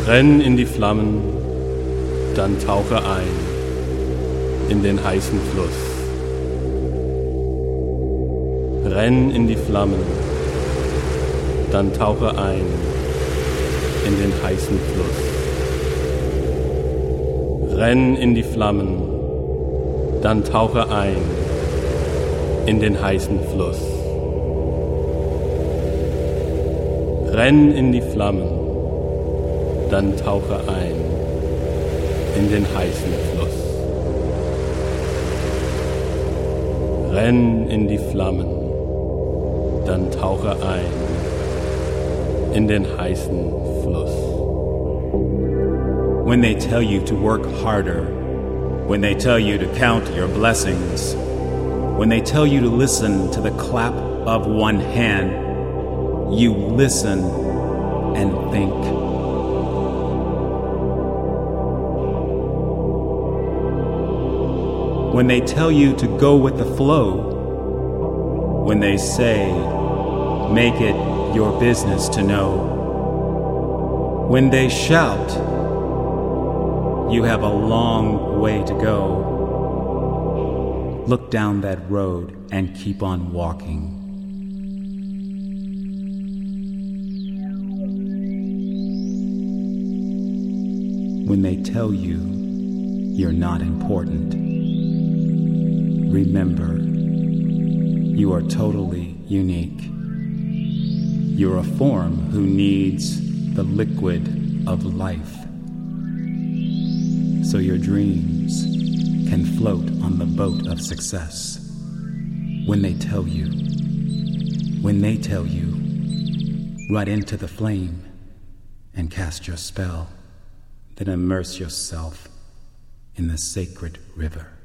Renn in die Flammen, dann tauche ein in den heißen Fluss. Renn in die Flammen, dann tauche ein in den heißen Fluss. Renn in die Flammen, dann tauche ein in den heißen Fluss. Renn in die Flammen, dann tauche ein in den heißen Fluss. Renn in die Flammen, dann tauche ein in den heißen Fluss. When they tell you to work harder, when they tell you to count your blessings, when they tell you to listen to the clap of one hand, you listen and think. When they tell you to go with the flow, when they say, make it your business to know, when they shout, you have a long way to go. Look down that road and keep on walking. When they tell you you're not important, remember, you are totally unique. You're a form who needs the liquid of life, so your dreams can float on the boat of success. When they tell you, run into the flame and cast your spell, then immerse yourself in the sacred river.